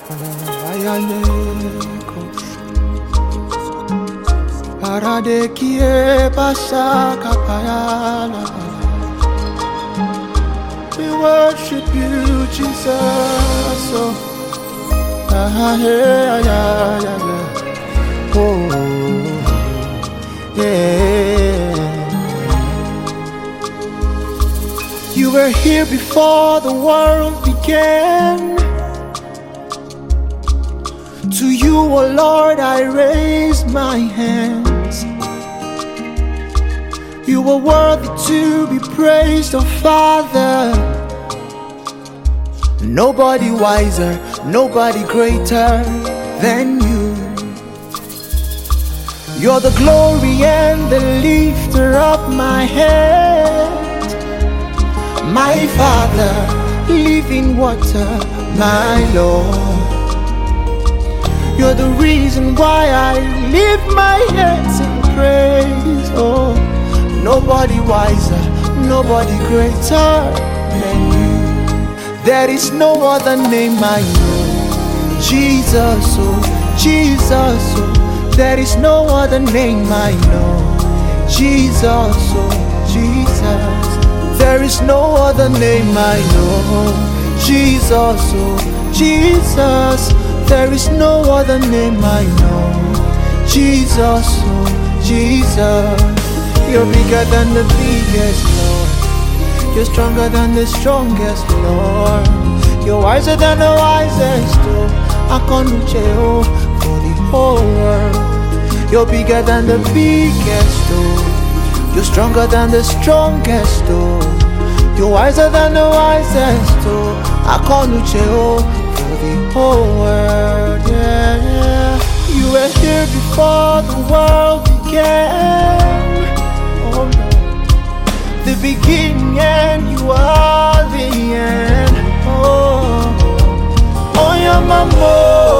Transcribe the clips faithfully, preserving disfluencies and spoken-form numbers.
Paradekie pasaka payala. We worship you, Jesus. Oh, ah, yeah, yeah, yeah, yeah. Oh, yeah. You were here before the world began. To you, oh Lord, I raise my hands. You are worthy to be praised, oh Father. Nobody wiser, nobody greater than you. You're the glory and the lifter of my head. My Father, living water, my Lord. You're the reason why I lift my hands in praise. Oh, nobody wiser, nobody greater than you. There is no other name I know. Jesus, oh, Jesus, oh. There is no other name I know. Jesus, oh, Jesus. There is no other name I know. Jesus, oh, Jesus. There is no other name I know. Jesus, oh, Jesus. You're bigger than the biggest, Lord. You're stronger than the strongest, Lord. You're wiser than the wisest, oh. I can't reach you for the whole world. You're bigger than the biggest, oh. You're stronger than the strongest, oh. You're wiser than the wisest, oh. I can't reach you for the whole world, yeah, yeah. You were here before the world began. Oh no. The beginning and you are the end. Oh, oh your mama,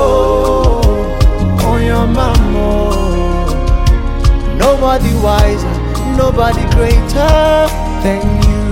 oh your mama. Nobody wiser, nobody greater than you.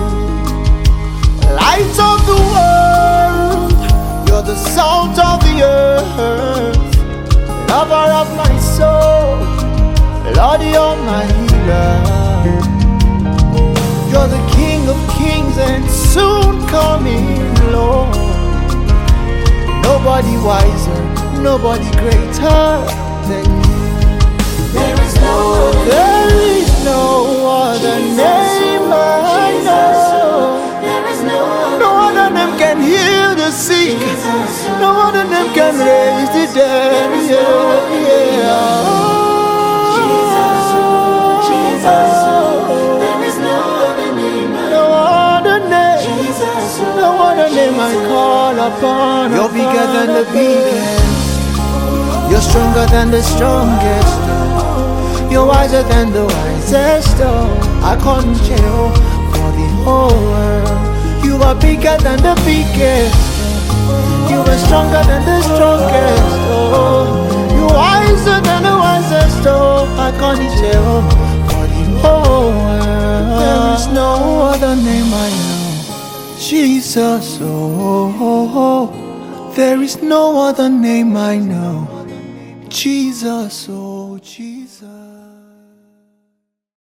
Light of the world, you're the salt of the earth, lover of my soul, Lord, you're my healer. You're the King of kings and soon coming Lord. Nobody wiser, nobody greater than you. There is no other There is no other name I know. There is no other No other name can heal the sick. No other name can raise the dead. Yeah, yeah. Jesus, Jesus. There is no other name I No other name. Jesus, No other name I call upon. You're bigger than the biggest. You're stronger than the strongest. You're wiser than the wisest. Oh, I can't chill for the whole world. You are bigger than the biggest. You are stronger than the strongest. Oh, you wiser than the wisest. Oh, I can't chill for the whole world. There is no other name I know. Jesus. Oh, oh, oh. There is no other name I know. Jesus. Oh, Jesus.